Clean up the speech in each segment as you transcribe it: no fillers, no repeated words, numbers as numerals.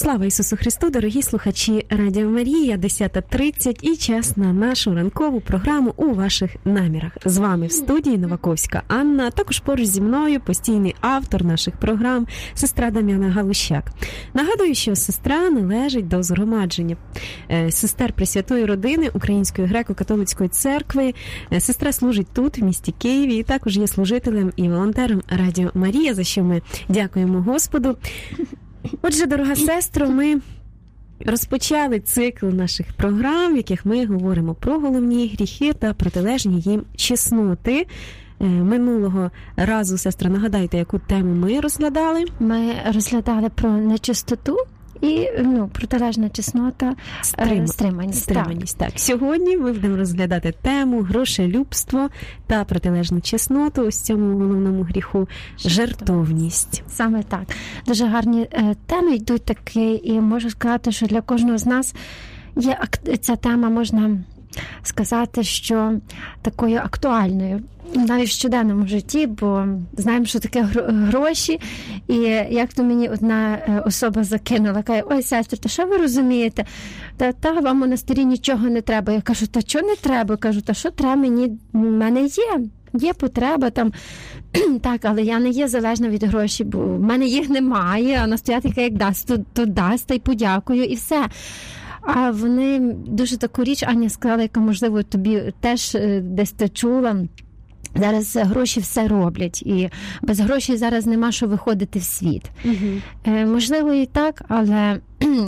Слава Ісусу Христу, дорогі слухачі Радіо Марія, 10:30 і час на нашу ранкову програму «У ваших намірах». З вами в студії Новаковська Анна, а також поруч зі мною постійний автор наших програм, сестра Дам'яна Галущак. Нагадую, що сестра належить до згромадження сестер Пресвятої Родини Української греко-католицької церкви. Сестра служить тут, в місті Києві, і також є служителем і волонтером Радіо Марія, за що ми дякуємо Господу. Отже, дорога сестро, ми розпочали цикл наших програм, в яких ми говоримо про головні гріхи та протилежні їм чесноти. Минулого разу, сестра, нагадайте, яку тему ми розглядали? Ми розглядали про нечистоту і протилежна чеснота, стриманість. Так. Сьогодні ми будемо розглядати тему грошелюбство та протилежну чесноту, ось цьому головному гріху жертовність. Саме так. Дуже гарні теми йдуть такі, і можу сказати, що для кожного з нас є ця тема, можна сказати, що такою актуальною навіть в щоденному житті, бо знаємо, що таке гроші, і як то мені одна особа закинула, каже: ой, сестро, та що ви розумієте? Та вам в монастирі нічого не треба. Я кажу: та що не треба? Кажу: та що треба мені? В мене є потреба там, так, але я не є залежна від грошей, бо в мене їх немає, а настоятелька як дасть, то дасть, та й подякую, і все. А вони дуже таку річ, Аня сказала, яка, можливо, тобі теж десь ти чула. Зараз гроші все роблять, і без грошей зараз нема що виходити в світ. Можливо, і так, але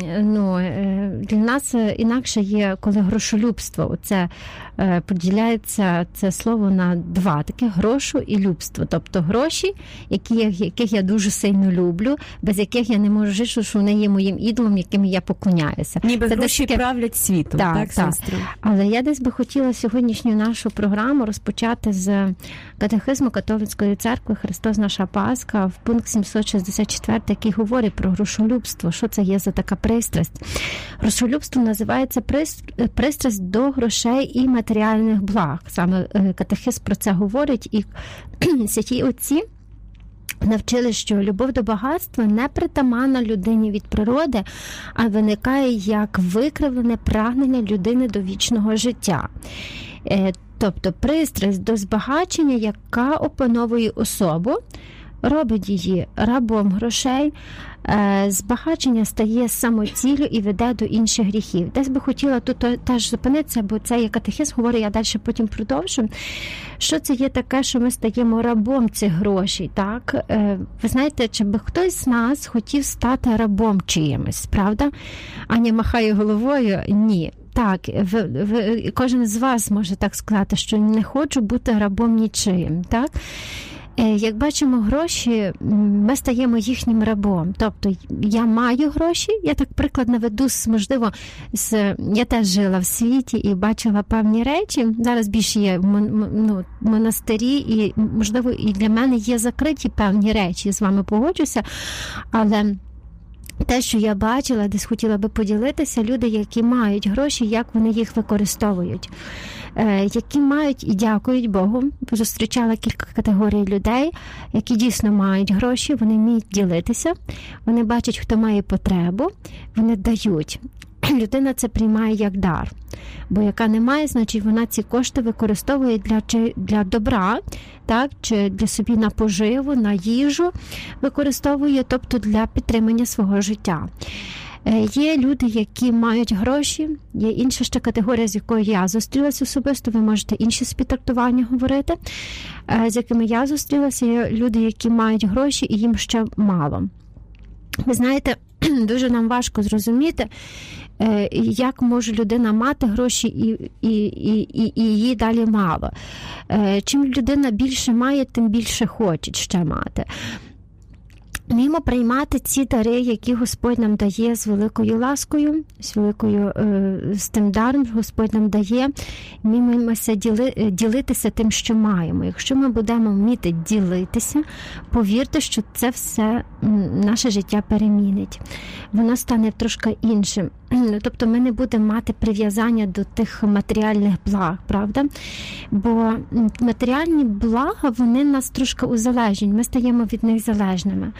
для нас інакше є, коли грошолюбство. Оце поділяється це слово на два, таке грошу і любство. Тобто гроші, яких я дуже сильно люблю, без яких я не можу жити, що вони є моїм ідолом, яким я поклоняюся. Ніби це гроші правлять світом, так, сестро? Але я десь би хотіла сьогоднішню нашу програму розпочати з катехизму Католицької церкви «Христос наша Пасха» в пункт 764, який говорить про грошолюбство. Що це є за така пристрасть? Грошолюбство називається пристрасть до грошей і матеріальних благ. Саме катехизм про це говорить, і святі отці навчили, що любов до багатства не притаманна людині від природи, а виникає як викривлене прагнення людини до вічного життя. Тобто пристрасть до збагачення, яка опановує особу, робить її рабом грошей, збагачення стає самоціллю і веде до інших гріхів. Десь би хотіла тут теж зупинитися, бо це є катехизм, говорю, я далі потім продовжу. Що це є таке, що ми стаємо рабом цих грошей, так? Ви знаєте, чи би хтось з нас хотів стати рабом чиїмось, правда? Аня махає головою, ні. Так, кожен з вас може так сказати, що не хочу бути рабом нічим, так? Як бачимо, гроші, ми стаємо їхнім рабом. Тобто я маю гроші, я так приклад наведу, можливо, я теж жила в світі і бачила певні речі. Зараз більше є в монастирі, і, можливо, і для мене є закриті певні речі, я з вами погоджуся, але те, що я бачила, десь хотіла би поділитися, люди, які мають гроші, як вони їх використовують. Які мають і дякують Богу. Зустрічала кілька категорій людей, які дійсно мають гроші, вони вміють ділитися, вони бачать, хто має потребу, вони дають. Людина це приймає як дар. Бо яка не має, значить вона ці кошти використовує для добра, так, чи для собі на поживу, на їжу використовує, тобто для підтримання свого життя. Є люди, які мають гроші, є інша ще категорія, з якою я зустрілася особисто, ви можете інші співтрактування говорити, з якими я зустрілася, є люди, які мають гроші і їм ще мало. Ви знаєте, дуже нам важко зрозуміти, як може людина мати гроші і її далі мало. Чим людина більше має, тим більше хоче ще мати. Вміємо приймати ці дари, які Господь нам дає з великою ласкою, з тим даром Господь нам дає. Вміємося ділитися тим, що маємо. Якщо ми будемо вміти ділитися, повірте, що це все наше життя перемінить. Воно стане трошки іншим. Тобто ми не будемо мати прив'язання до тих матеріальних благ, правда? Бо матеріальні блага, вони нас трошки узалежнюють, ми стаємо від них залежними.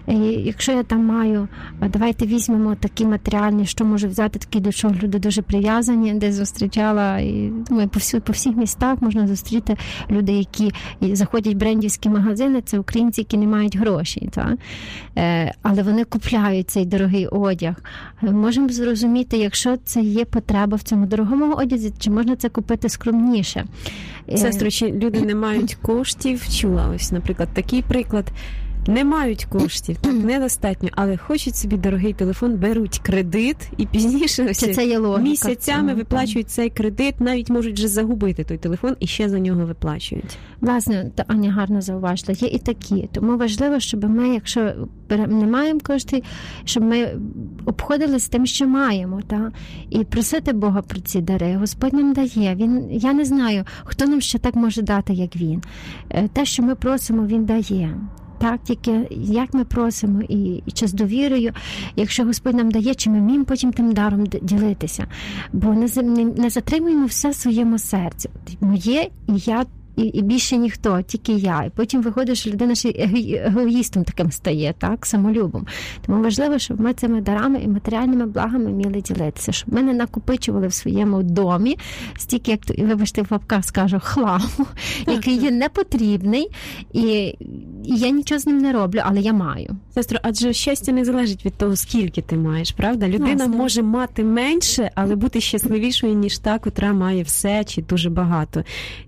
Якщо я там маю, давайте візьмемо такі матеріальні, що можу взяти, такі, до чого люди дуже прив'язані, де зустрічала, і думаю, по всіх містах можна зустріти люди, які заходять в брендівські магазини, це українці, які не мають грошей, так? Але вони купляють цей дорогий одяг. Можемо зрозуміти, якщо це є потреба в цьому дорогому одязі, чи можна це купити скромніше. Сестро, чи люди не мають коштів? Чула ось, наприклад, такий приклад. Не мають коштів, так, недостатньо, але хочуть собі дорогий телефон, беруть кредит і пізніше місяцями виплачують цей кредит, навіть можуть вже загубити той телефон і ще за нього виплачують. Власне, Аня гарно зауважила, є і такі. Тому важливо, щоб ми, якщо не маємо коштів, щоб ми обходилися тим, що маємо, та? І просити Бога про ці дари. Господь нам дає. Я не знаю, хто нам ще так може дати, як Він. Те, що ми просимо, Він дає. Так, тільки як ми просимо і чи з довірою, якщо Господь нам дає, чи ми вміємо потім тим даром ділитися. Бо не затримуємо все в своєму серці. Моє, і я, і більше ніхто, тільки я. І потім виходить, що людина ще егоїстом таким стає, так, самолюбом. Тому важливо, щоб ми цими дарами і матеріальними благами вміли ділитися, щоб ми не накопичували в своєму домі стільки, як, вибачте, в лапках скажу, хламу, який є непотрібний, і я нічого з ним не роблю, але я маю. Сестро, адже щастя не залежить від того, скільки ти маєш, правда? Людина може мати менше, але бути щасливішою, ніж та, котра має все чи дуже багато.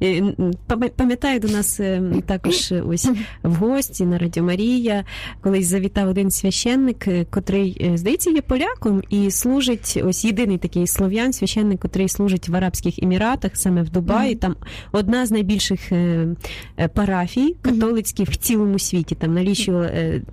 Пам'ятаю, до нас також ось в гості на Радіо Марія колись завітав один священник, котрий, здається, є поляком і служить, ось єдиний такий слов'ян, священник, котрий служить в Арабських Еміратах, саме в Дубаї. Там одна з найбільших парафій католицьких в цілому світі, там налічувала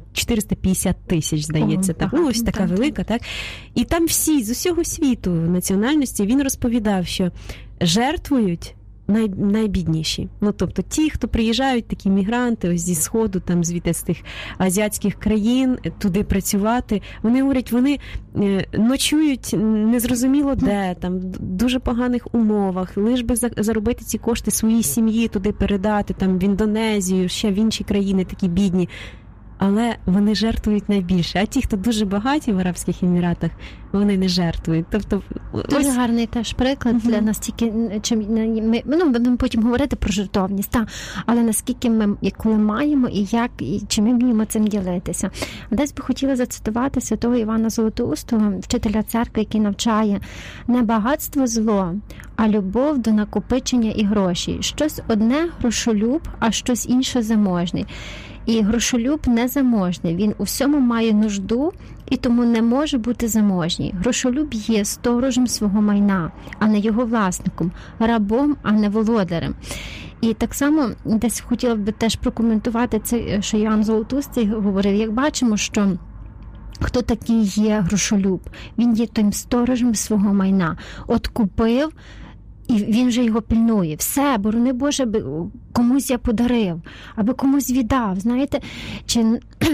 450 тисяч, здається. Так. Ну, ось така велика, так. І там всі з усього світу національності, він розповідав, що жертвують найбідніші. Ну, тобто ті, хто приїжджають, такі мігранти, ось зі Сходу, там звідти з тих азіатських країн, туди працювати, вони говорять, вони ночують незрозуміло де, там, в дуже поганих умовах, лиш би заробити ці кошти своїй сім'ї, туди передати, там, в Індонезію, ще в інші країни такі бідні. Але вони жертвують найбільше. А ті, хто дуже багаті в Арабських Еміратах, вони не жертвують. Тобто, дуже гарний теж приклад для настільки, ми будемо потім говорити про жертовність, але наскільки ми, коли маємо, і як, і чи ми вміємо цим ділитися. Десь би хотіла зацитувати святого Івана Золотоустого, вчителя церкви, який навчає: не багатство зло, а любов до накопичення і грошей. Щось одне грошолюб, а щось інше заможний. І грошолюб не заможний, він у всьому має нужду і тому не може бути заможній. Грошолюб є сторожем свого майна, а не його власником, рабом, а не володарем. І так само десь хотіла б теж прокоментувати це, що Іоанн Золотоустий говорив, як бачимо, що хто такий є грошолюб? Він є тим сторожем свого майна. От купив, і він же його пильнує. Все, борони Боже, комусь я подарив, аби комусь віддав. Знаєте, чи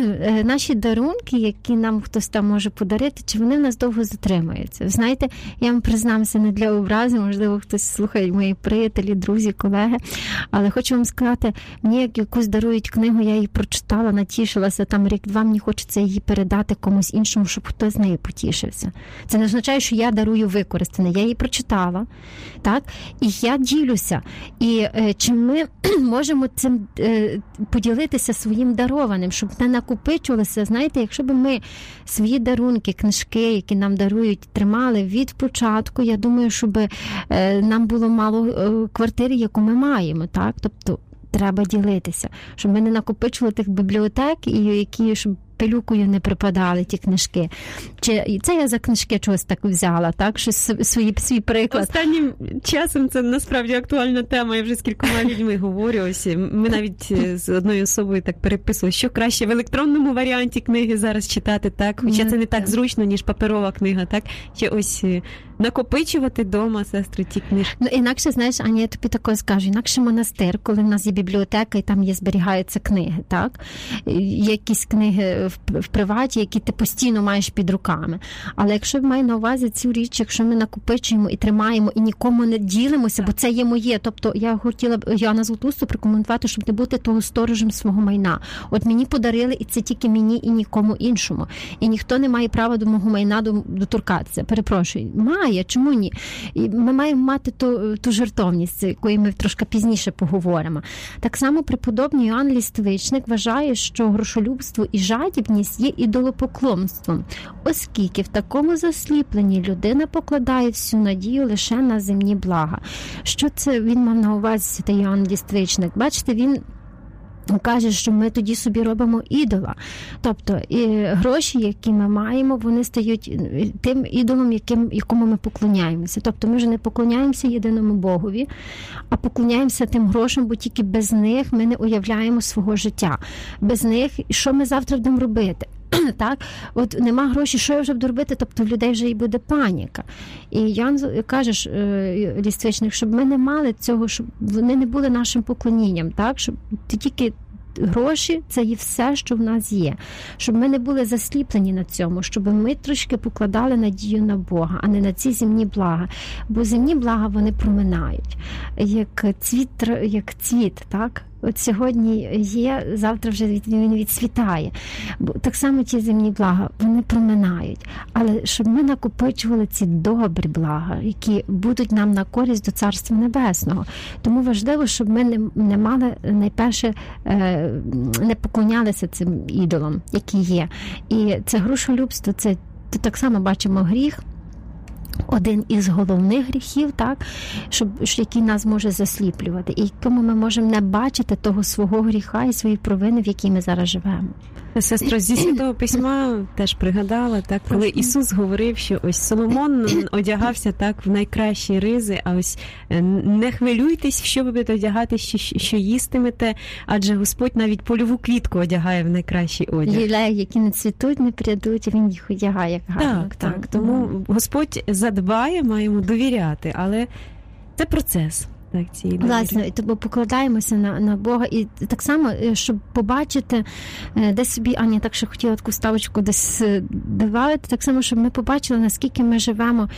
наші дарунки, які нам хтось там може подарити, чи вони в нас довго затримаються? Знаєте, я вам признамся не для образи, можливо, хтось слухає, мої приятелі, друзі, колеги, але хочу вам сказати, мені як якусь дарують книгу, я її прочитала, натішилася, там рік-два, мені хочеться її передати комусь іншому, щоб хтось з нею потішився. Це не означає, що я дарую використане. Я її прочитала, так? І я ділюся. І чи ми можемо цим поділитися своїм дарованим, щоб не накопичувалося. Знаєте, якщо б ми свої дарунки, книжки, які нам дарують, тримали від початку, я думаю, щоб нам було мало квартири, яку ми маємо, так? Тобто треба ділитися, щоб ми не накопичували тих бібліотек, і які, щоб пилюкою не припадали ті книжки. Чи це я за книжки чогось так взяла, так? Що свій приклад. Останнім часом це насправді актуальна тема. Я вже з кількома людьми говорю. Ось ми навіть з одною особою так переписували, що краще в електронному варіанті книги зараз читати, так? Хоча це не так зручно, ніж паперова книга, так? Чи ось накопичувати вдома, сестри, ті книжки. Ну, інакше, знаєш, Аня, я тобі такое скажу, інакше монастир, коли в нас є бібліотека і там зберігаються книги, так? Є якісь книги в приваті, які ти постійно маєш під руками. Але якщо маю на увазі цю річ, якщо ми накопичуємо і тримаємо, і нікому не ділимося, бо це є моє. Тобто я хотіла б Йоанна Златоусту прокоментувати, щоб не бути того сторожем свого майна. От мені подарили, і це тільки мені і нікому іншому. І ніхто не має права до мого майна доторкатися. Перепрошую. Має, чому ні? І ми маємо мати ту жертовність, якої ми трошки пізніше поговоримо. Так само преподобний Йоанн Ліствичник вважає, що грошолюбство і жадібність є ідолопоклонством, оскільки в такому засліпленні людина покладає всю надію лише на земні блага. Що це він мав на увазі, святий Йоанн Ліствичник? Бачите, він каже, що ми тоді собі робимо ідола. Тобто гроші, які ми маємо, вони стають тим ідолом, якому ми поклоняємося. Тобто ми вже не поклоняємося єдиному Богові, а поклоняємося тим грошам, бо тільки без них ми не уявляємо свого життя. Без них, що ми завтра будемо робити? Так, от нема грошей, що я вже буду робити, тобто в людей вже і буде паніка. І Ян каже, Ліствичник, щоб ми не мали цього, щоб вони не були нашим поклонінням, так, щоб тільки гроші – це є все, що в нас є. Щоб ми не були засліплені на цьому, щоб ми трошки покладали надію на Бога, а не на ці земні блага. Бо земні блага, вони проминають. Як цвіт, так? От сьогодні є, завтра вже він відцвітає. Бо так само ті земні блага, вони проминають. Але щоб ми накопичували ці добрі блага, які будуть нам на користь до Царства Небесного. Тому важливо, щоб ми не мали, найперше, не поклонялися цим ідолам, які є. І це грошолюбство, це так само бачимо гріх, один із головних гріхів, так, який нас може засліплювати, і якому ми можемо не бачити того свого гріха і своєї провини, в якій ми зараз живемо. Сестра, зі Святого Письма теж пригадала, так, коли Ісус говорив, що ось Соломон одягався так в найкращі ризи, а ось не хвилюйтесь, що ви будете одягати, що їстимете, адже Господь навіть польову квітку одягає в найкращий одяг. Лілеї, які не цвітуть, не прядуть, Він їх одягає як гарно. Так. Тому Господь задбає, маємо довіряти, але це процес. Так, власне, тому покладаємося на Бога. І так само, щоб побачити, десь собі, Аня так ще хотіла таку ставочку десь давати, так само, щоб ми побачили, наскільки ми живемо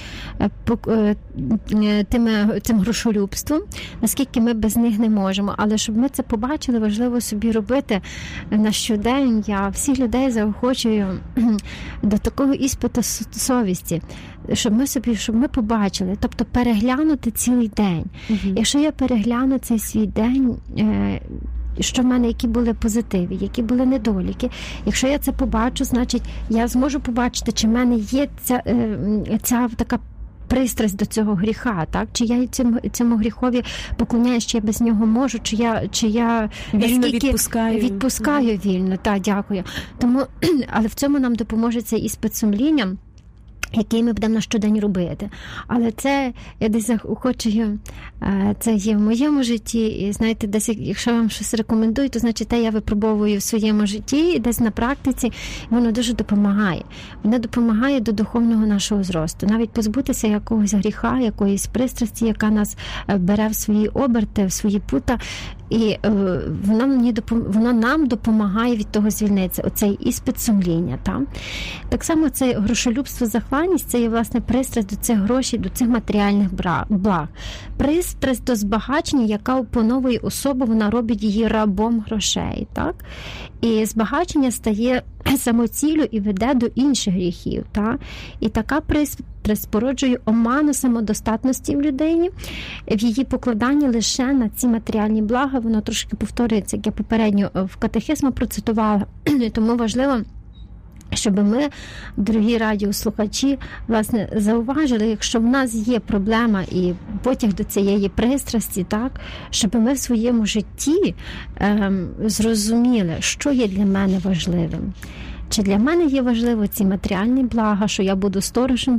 тим грошолюбством, наскільки ми без них не можемо. Але щоб ми це побачили, важливо собі робити на щодень. Я всіх людей заохочую до такого іспиту совісті, щоб ми побачили, тобто переглянути цілий день. Якщо я перегляну цей свій день, що в мене, які були позитиви, які були недоліки, якщо я це побачу, значить я зможу побачити, чи в мене є ця така пристрасть до цього гріха, так? Чи я цьому гріхові поклоняюсь, чи я без нього можу, чи я вільно відпускаю вільно. Так, дякую. Тому, але в цьому нам допоможе цей іспит сумління, який ми будемо на щодень робити. Але це, я десь захочую, це є в моєму житті, і знаєте, десь, якщо вам щось рекомендую, то значить, те я випробовую в своєму житті, і десь на практиці воно дуже допомагає. Воно допомагає до духовного нашого зросту. Навіть позбутися якогось гріха, якоїсь пристрасті, яка нас бере в свої оберти, в свої пута, і воно нам допомагає від того звільнитися. Оцей іспит сумління. Так само це грошолюбство, захланність, це є, власне, пристрасть до цих грошей, до цих матеріальних благ. Пристрасть до збагачення, яка опановує особу, вона робить її рабом грошей. Так? І збагачення стає самоціллю і веде до інших гріхів. Так? І така пристрасть породжує оману самодостатності в людині, в її покладанні лише на ці матеріальні блага. Воно трошки повторюється, як я попередньо в катехизму процитувала. Тому важливо, щоб ми, дорогі радіослухачі, власне, зауважили, якщо в нас є проблема і потяг до цієї пристрасті, так, щоб ми в своєму житті зрозуміли, що є для мене важливим. Чи для мене є важливо ці матеріальні блага, що я буду сторожем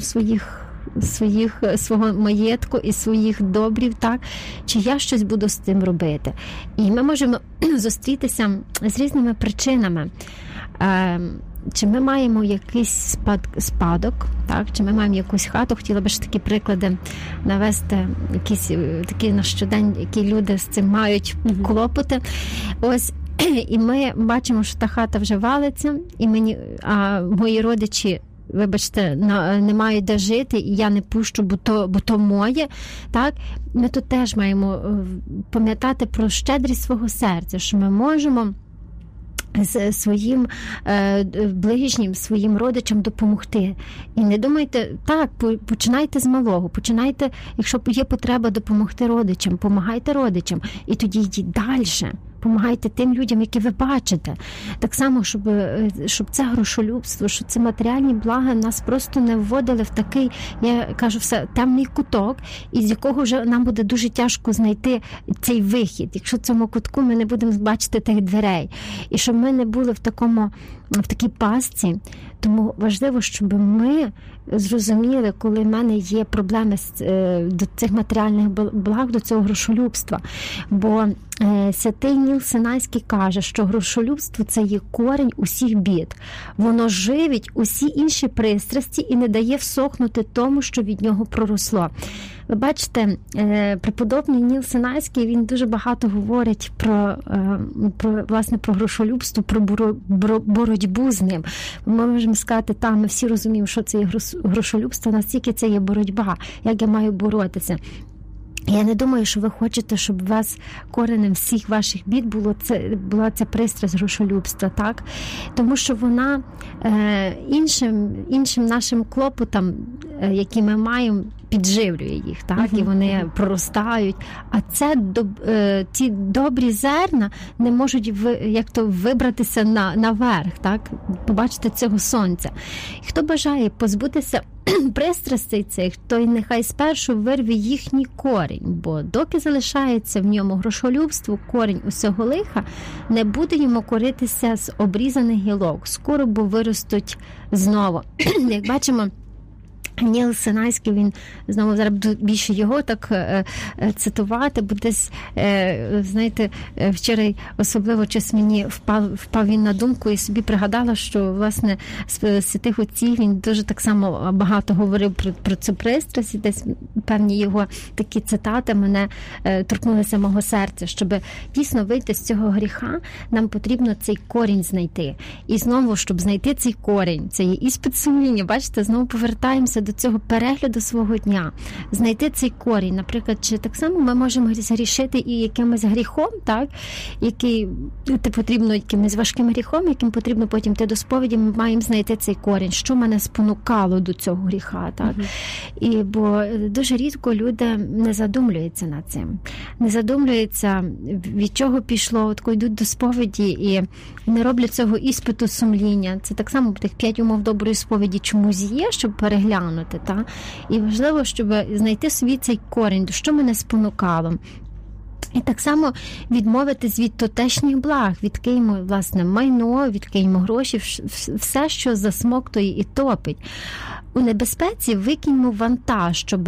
свого маєтку і своїх добрів, так? Чи я щось буду з тим робити? І ми можемо зустрітися з різними причинами чи ми маємо якийсь спадок, так? Чи ми маємо якусь хату. Хотіла би ж такі приклади навести, якісь такі на щодень, які люди з цим мають клопоти. Ось, і ми бачимо, що та хата вже валиться, і мої родичі, вибачте, не мають де жити, і я не пущу, бо то моє, так? Ми тут теж маємо пам'ятати про щедрість свого серця, що ми можемо з своїм ближнім, своїм родичам допомогти. І не думайте, так, починайте з малого, починайте, якщо є потреба допомогти родичам, помагайте родичам, і тоді йдіть далі. Помагайте тим людям, які ви бачите. Так само, щоб це грошолюбство, щоб це матеріальні блага нас просто не вводили в такий, я кажу, все, темний куток, із якого вже нам буде дуже тяжко знайти цей вихід, якщо в цьому кутку ми не будемо бачити тих дверей. І щоб ми не були в такій пастці. Тому важливо, щоб ми зрозуміли, коли в мене є проблеми до цих матеріальних благ, до цього грошолюбства. Бо святий Ніл Синайський каже, що грошолюбство – це є корінь усіх бід. Воно живить усі інші пристрасті і не дає всохнути тому, що від нього проросло. Ви бачите, преподобний Ніл Синайський, він дуже багато говорить про грошолюбство, про боротьбу з ним. Ми можемо сказати, ми всі розуміємо, що це є грошолюбство, настільки це є боротьба, як я маю боротися. Я не думаю, що ви хочете, щоб у вас коренем всіх ваших бід була ця пристрасть грошолюбства, так? Тому що вона іншим нашим клопотам, які ми маємо, підживлює їх, так? І вони проростають. А ці добрі зерна не можуть вибратися наверх, так? Побачити цього сонця. І хто бажає позбутися пристрастей цих, той нехай спершу вирве їхній корінь, бо доки залишається в ньому грошолюбство, корінь усього лиха, не буде йому коритися з обрізаних гілок. Скоро бо виростуть знову. Як бачимо, Ніл Синайський, він, знову зараз буду більше його так цитувати, бо десь, знаєте, вчора особливо час мені впав він на думку і собі пригадала, що, власне, з святих отців він дуже так само багато говорив про цю пристрасть, і десь певні його такі цитати мене торкнулися мого серця. Щоб дійсно вийти з цього гріха, нам потрібно цей корінь знайти. І знову, щоб знайти цей корінь, це є іспит сумління, бачите, знову повертаємося до цього перегляду свого дня, знайти цей корінь. Наприклад, чи так само ми можемо згрішити і якимось гріхом, так, який потрібно, якимось важким гріхом, яким потрібно потім йти до сповіді, ми маємо знайти цей корінь, що мене спонукало до цього гріха, так. Бо дуже рідко люди не задумлюються над цим. Не задумлюються, від чого пішло, от коли йдуть до сповіді і не роблять цього іспиту сумління. Це так само тих 5 умов доброї сповіді чомусь є, щоб переглянути, та? І важливо, щоб знайти собі цей корінь, що мене спонукало. І так само відмовитись від тутешніх благ, відкиньмо, власне, майно, відкиньмо гроші, все, що засмоктує і топить. У небезпеці викиньмо вантаж, щоб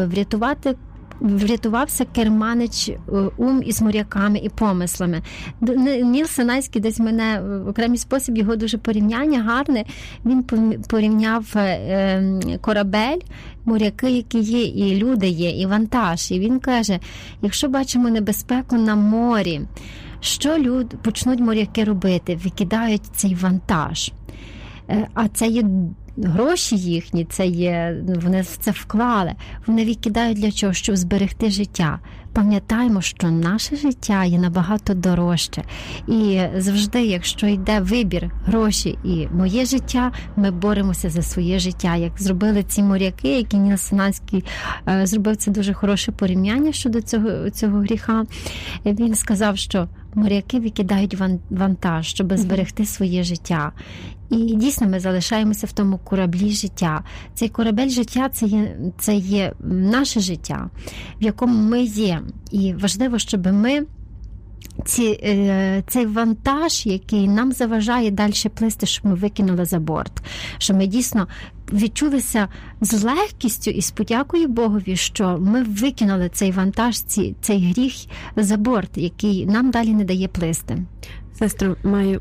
врятувався керманич ум із моряками і помислами. Ніл Синайський десь мене в окремий спосіб, його дуже порівняння гарне. Він порівняв корабель, моряки, які є, і люди є, і вантаж. І він каже, якщо бачимо небезпеку на морі, що почнуть моряки робити? Викидають цей вантаж. А це є гроші їхні, вони в це вклали. Вони викидають для чого? Щоб зберегти життя. Пам'ятаємо, що наше життя є набагато дорожче. І завжди, якщо йде вибір, гроші і моє життя, ми боремося за своє життя. Як зробили ці моряки, які Ніл Синайський зробив це дуже хороше порівняння щодо цього гріха. Він сказав, що моряки викидають вантаж, щоб зберегти своє життя. І дійсно ми залишаємося в тому кораблі життя. Цей корабель життя – це є наше життя, в якому ми є. І важливо, щоб ми цей вантаж, який нам заважає далі плисти, щоб ми викинули за борт. Щоб ми дійсно відчулися з легкістю і з подякою Богові, що ми викинули цей вантаж, цей гріх за борт, який нам далі не дає плисти. Сестро, маю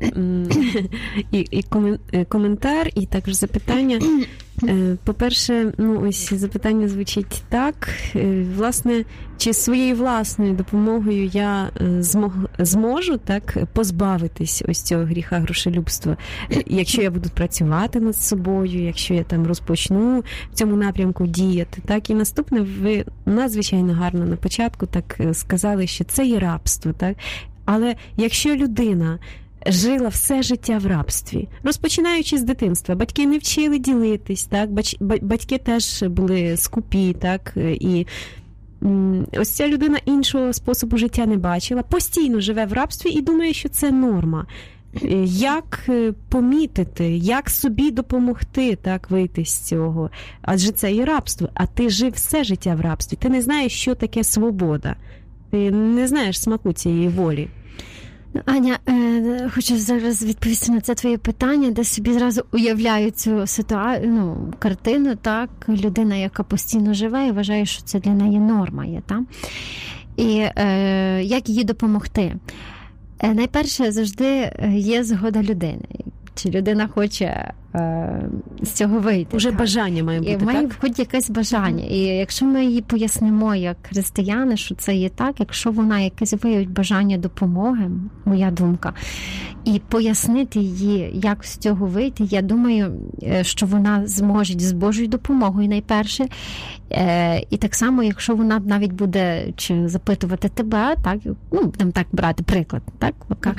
і коментар, і також запитання. По-перше, ось запитання звучить так. Власне, чи своєю власною допомогою я зможу так позбавитись ось цього гріха грошелюбства, якщо я буду працювати над собою, якщо я там розпочну в цьому напрямку діяти. Так, і наступне, ви надзвичайно гарно на початку так сказали, що це є рабство, так? Але якщо людина жила все життя в рабстві, розпочинаючи з дитинства, батьки не вчили ділитись, так? Батьки теж були скупі, так? І ось ця людина іншого способу життя не бачила, постійно живе в рабстві і думає, що це норма. Як помітити, як собі допомогти так вийти з цього? Адже це є рабство, а ти жив все життя в рабстві. Ти не знаєш, що таке свобода. Ти не знаєш смаку цієї волі. Аня, хочу зараз відповісти на це твоє питання, де собі зразу уявляю цю картину, так, людина, яка постійно живе і вважає, що це для неї норма є, так? І як їй допомогти? Найперше, завжди є згода людини. Чи людина хоче з цього вийти. Уже так? Бажання має бути, має так? хоч якесь бажання. І якщо ми їй пояснимо, як християни, що це є так, якщо вона якесь виявить бажання допомоги, моя думка, і пояснити їй, як з цього вийти, я думаю, що вона зможе з Божою допомогою найперше. І так само, якщо вона навіть буде чи запитувати тебе, так, будемо так брати приклад, так,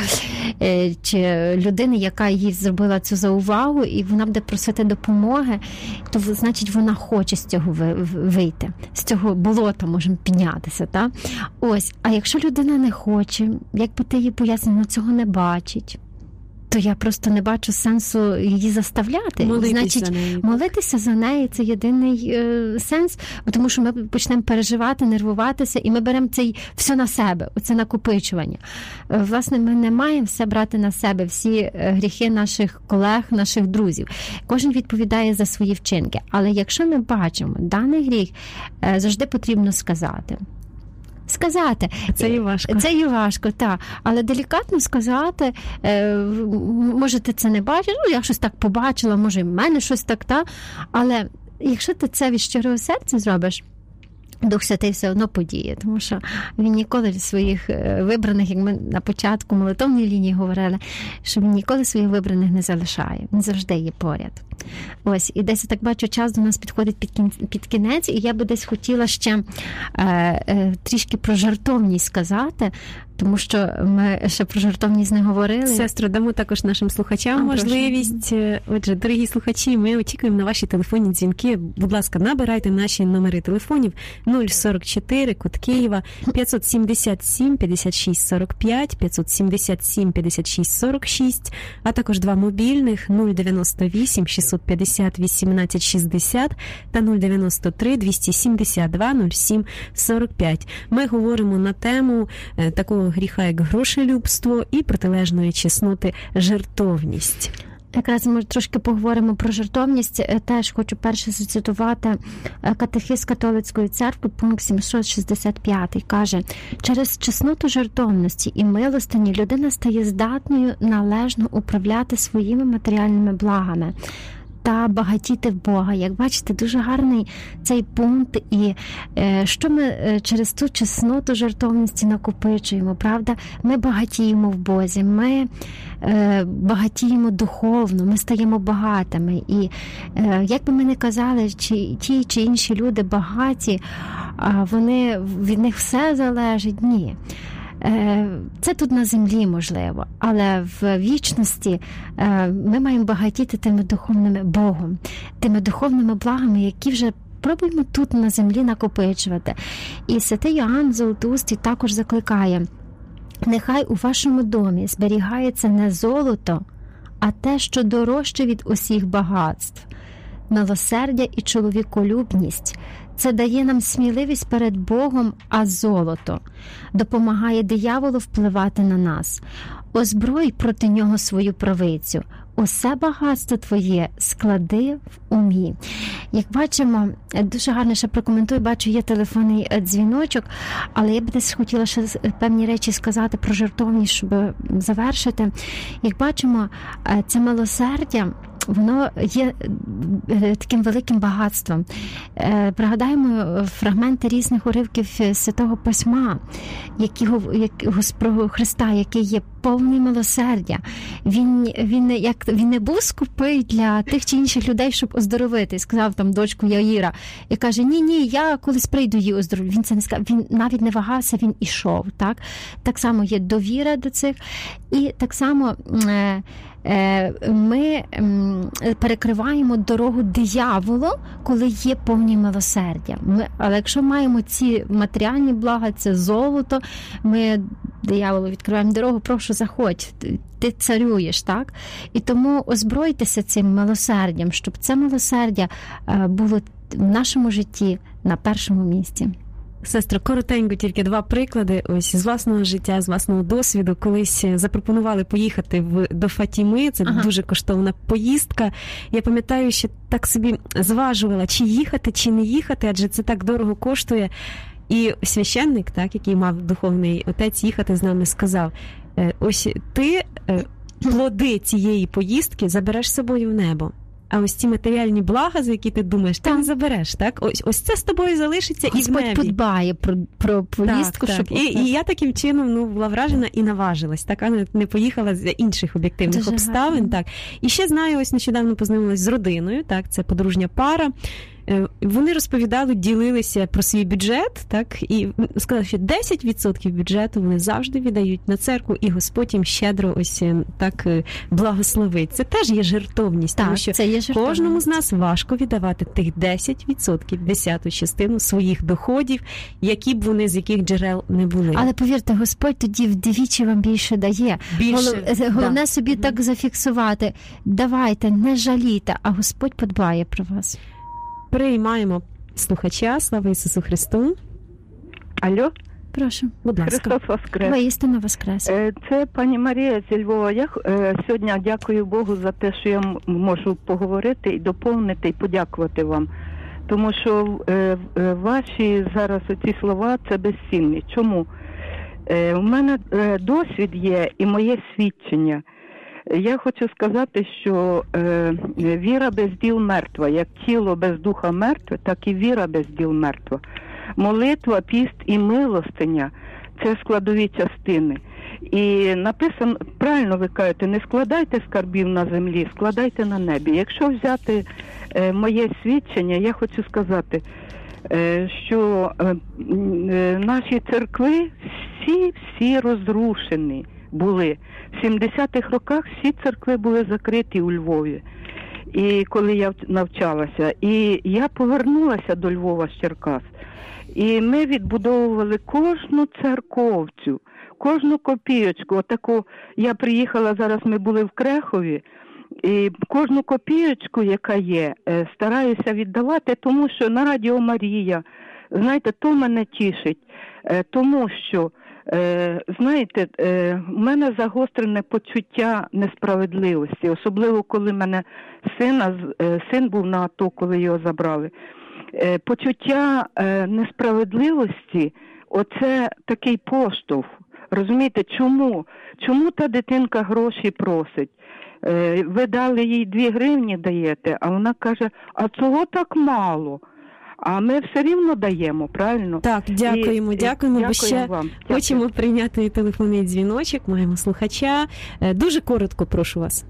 чи людини, яка їй зробила цю заувагу, і вона буде просити допомоги, то, значить, вона хоче з цього вийти. З цього болота можемо піднятися, так? Ось, а якщо людина не хоче, як би ти їй пояснила, цього не бачить, то я просто не бачу сенсу її заставляти. Молитися за неї – це єдиний сенс, тому що ми почнемо переживати, нервуватися, і ми беремо все на себе, оце накопичування. Власне, ми не маємо все брати на себе, всі гріхи наших колег, наших друзів. Кожен відповідає за свої вчинки. Але якщо ми бачимо даний гріх, завжди потрібно сказати. Це і важко. Це і важко, так. Але делікатно сказати, може ти це не бачиш, я щось так побачила, може в мене щось так, але якщо ти це від щирого серця зробиш, Дух Святий все одно подіє, тому що він ніколи своїх вибраних, як ми на початку молитовної лінії говорили, що він ніколи своїх вибраних не залишає, він завжди є поряд. Ось, і десь я так бачу, час до нас підходить під кінець, і я би десь хотіла ще трішки про жертовність сказати, тому що ми ще про жертовність не говорили. Сестро, дамо також нашим слухачам можливість. Отже, дорогі слухачі, ми очікуємо на ваші телефонні дзвінки. Будь ласка, набирайте наші номери телефонів 044, код Києва, 577 56 45, 577 56 46, а також два мобільних 098 650 18 60 та 093 272 07 45. Ми говоримо на тему такого гріха, як грошелюбство, і протилежної чесноти жертовність. Якраз ми трошки поговоримо про жертовність. Теж хочу перше зацитувати катехиз католицької церкви, пункт 765. Каже, через чесноту жертовності і милостині людина стає здатною належно управляти своїми матеріальними благами та багатіти в Бога. Як бачите, дуже гарний цей пункт. І що ми через ту чесноту жертовності накопичуємо, правда? Ми багатіємо в Бозі, ми багатіємо духовно, ми стаємо багатими. І як би ми не казали, чи ті чи інші люди багаті, вони, від них все залежить? Ні. Це тут на землі можливо, але в вічності ми маємо багатіти тими духовними Богом, тими духовними благами, які вже пробуємо тут на землі накопичувати. І святий Йоанн Золотоустий також закликає: нехай у вашому домі зберігається не золото, а те, що дорожче від усіх багатств, милосердя і чоловіколюбність. Це дає нам сміливість перед Богом, а золото допомагає дияволу впливати на нас. Озброй проти нього свою правицю, усе багатство твоє склади в умі. Як бачимо, дуже гарно ще прокоментую, бачу, є телефонний дзвіночок, але я б десь хотіла ще певні речі сказати про жертовність, щоб завершити. Як бачимо, це милосердя, воно є таким великим багатством. Пригадаємо фрагменти різних уривків Святого Письма, про Христа, який є повний милосердя. Він не був скупий для тих чи інших людей, щоб оздоровити. Сказав там дочку Яїра і каже: ні, я колись прийду її оздоровлю. Він це не сказав. Він навіть не вагався, він ішов. Так само є довіра до цих. І так само ми перекриваємо дорогу дияволу, коли є повні милосердя. Але якщо маємо ці матеріальні блага, це золото, ми дияволу відкриваємо дорогу: прошу, заходь, ти царюєш, так? І тому озбройтеся цим милосердям, щоб це милосердя було в нашому житті на першому місці. Сестро, коротенько тільки 2 приклади ось з власного життя, з власного досвіду. Колись запропонували поїхати до Фатіми, це дуже коштовна поїздка. Я пам'ятаю, що так собі зважувала, чи їхати, чи не їхати, адже це так дорого коштує. І священник, так, який мав духовний отець їхати з нами, сказав: ось ти плоди цієї поїздки забереш з собою в небо. А ось ці матеріальні блага, за які ти думаєш, ти не забереш, так? Ось це з тобою залишиться і в небі. Господь подбає про поїздку. Так. І я таким чином була вражена і наважилась, так? А не поїхала з інших об'єктивних дуже обставин. Гарно. Так. І ще знаю, ось нещодавно познайомилась з родиною, так? Це подружня пара. Вони розповідали, ділилися про свій бюджет, так, і сказали, що 10% бюджету вони завжди віддають на церкву, і Господь їм щедро ось так благословить. Це теж є жертовність, так, тому що це є кожному з нас важко віддавати тих 10%, 10-ту частину своїх доходів, які б вони, з яких джерел не були. Але повірте, Господь тоді вдвічі вам більше дає. Головне собі так зафіксувати: давайте, не жалійте, а Господь подбає про вас. Приймаємо слухача. Слава Ісусу Христу. Алло. Прошу. Будь ласка. Христос воскрес. Воістину воскрес. Це пані Марія зі Львова. Я сьогодні дякую Богу за те, що я можу поговорити і доповнити, і подякувати вам. Тому що ваші зараз оці слова – це безцінні. Чому? У мене досвід є і моє свідчення. Я хочу сказати, що віра без діл мертва. Як тіло без духа мертве, так і віра без діл мертва. Молитва, піст і милостиня – це складові частини. І написано, правильно ви кажете, не складайте скарбів на землі, складайте на небі. Якщо взяти моє свідчення, я хочу сказати, що наші церкви всі розрушені були. В 70-х роках всі церкви були закриті у Львові, і коли я навчалася. І я повернулася до Львова з Черкас. І ми відбудовували кожну церковцю, кожну копійочку. Отаку, я приїхала, зараз ми були в Крехові, і кожну копійочку, яка є, стараюся віддавати, тому що на Радіо Марія, знаєте, то мене тішить, тому що знаєте, в мене загострене почуття несправедливості, особливо коли мене син був на АТО, коли його забрали. Почуття несправедливості – оце такий поштовх. Розумієте, чому? Чому та дитинка гроші просить? Ви дали їй 2 гривні, даєте, а вона каже: а цього так мало. А ми все рівно даємо, правильно? Так, дякуємо, бо ще вам. Хочемо прийняти телефонний дзвіночок, маємо слухача. Дуже коротко, прошу вас.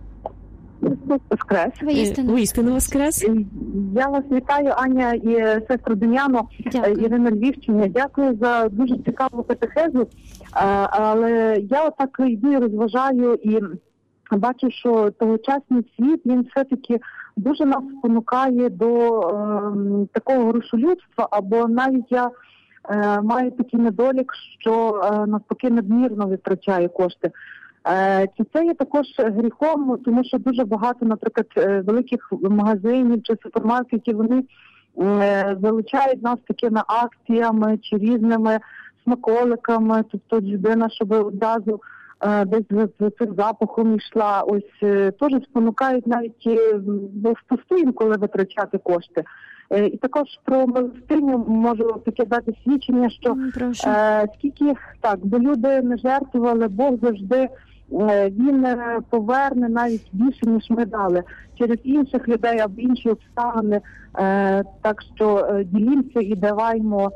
Воскрес. Воістину воскрес. Я вас вітаю, Аня і сестру Дем'яну, Ірина Львівщина. Дякую за дуже цікаву катехезу. Але я отак йду і розважаю і бачу, що тогочасний світ, він все-таки дуже нас спонукає до такого грошолюбства, або навіть я маю такий недолік, що навпаки надмірно витрачає кошти. Чи це є також гріхом, тому що дуже багато, наприклад, великих магазинів чи супермаркетів, вони залучають нас такими акціями чи різними смаколиками, тобто людина, щоб одразу десь з цим запахом йшла, ось теж спонукають навіть впусту інколи витрачати кошти. І також про милостиню можу таке дати свідчення, що скільки так, бо люди не жертвували, Бог завжди він поверне навіть більше, ніж ми дали, через інших людей або інші обставини. Так що ділімося і даваймо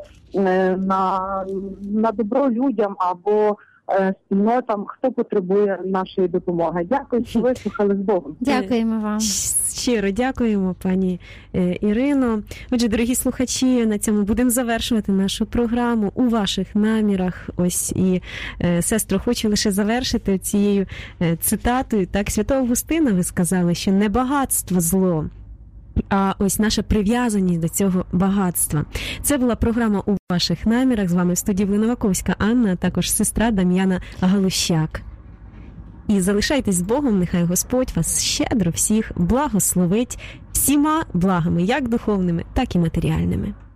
на добро людям або спільнотам, хто потребує нашої допомоги. Дякую, що вислухали, з Богом. Дякуємо вам. Щиро дякуємо, пані Ірино. Отже, дорогі слухачі, на цьому будемо завершувати нашу програму у ваших намірах. Ось і, сестро, хочу лише завершити цією цитатою. Так, Святого Августина ви сказали, що не багатство зло, а ось наша прив'язаність до цього багатства. Це була програма «У ваших намірах». З вами в студії була Новаковська Анна, а також сестра Дам'яна Галущак. І залишайтесь з Богом, нехай Господь вас щедро всіх благословить всіма благами, як духовними, так і матеріальними.